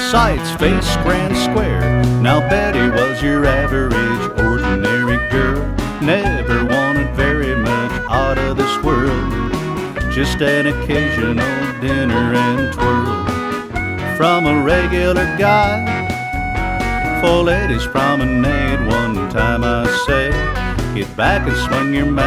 sights, face grand square. Now Betty was your average, ordinary girl. Never wanted very much out of this world, just an occasional dinner and twirl. From a regular guy for ladies' promenade, one time I say, get back and swing your